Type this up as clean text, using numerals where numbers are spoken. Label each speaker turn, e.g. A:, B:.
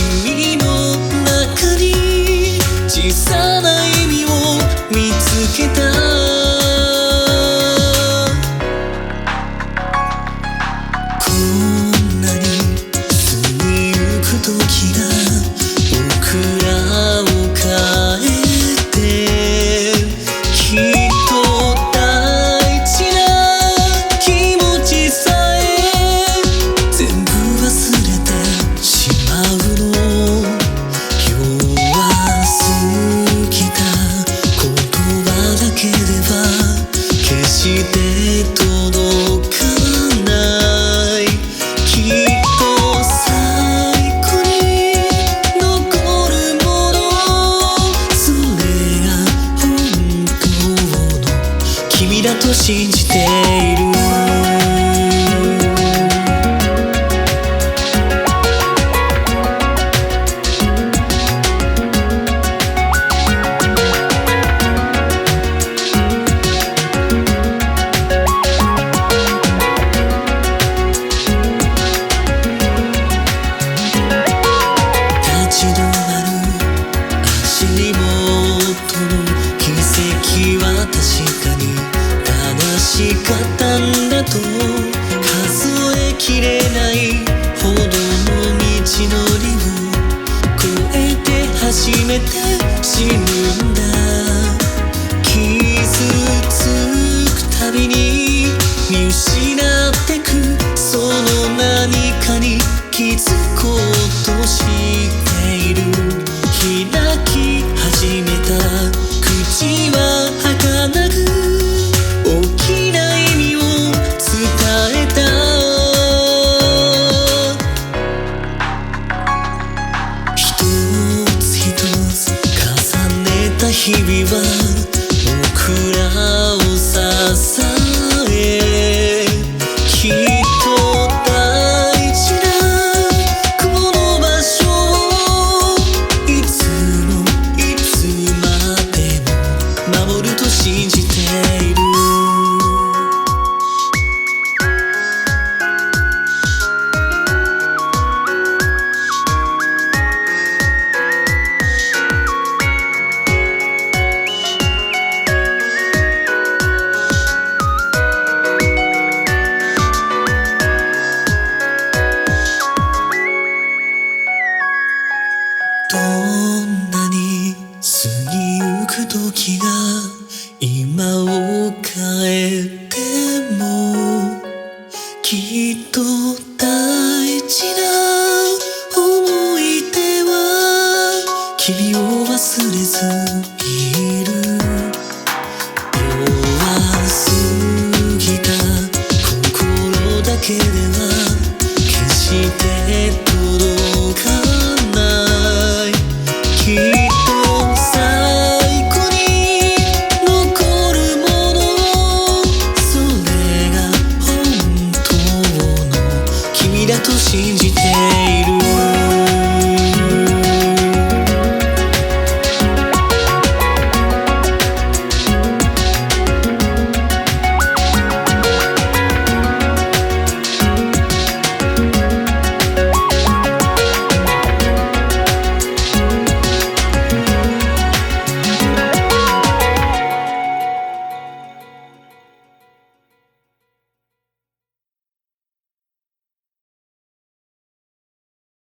A: 君の中に小さな意味を見つけた。こんなに過ぎゆく時が僕らを変えて、きっと大事な気持ちさえ全部忘れてしまうの。弱すぎた言葉だけでは決して届かない。きっと最後に残るもの、それが本当の君だと信じている。立ち止まる足元の奇跡は確かに正しかったんだと、数えきれないほどの道のりを越えて初めて知るんだ。傷つくたびに見失ってくその何かに気づこうとしている。開き始めた口は儚く大きな意味を伝えた。一つ一つ重ねた日々は僕らを支え、きっと大事なこの場所をいつもいつまでも守ると信じている。どんなに過ぎゆく時が今を変えても、きっと大事な思い出は君を忘れずにいる。弱すぎた心だけでは決して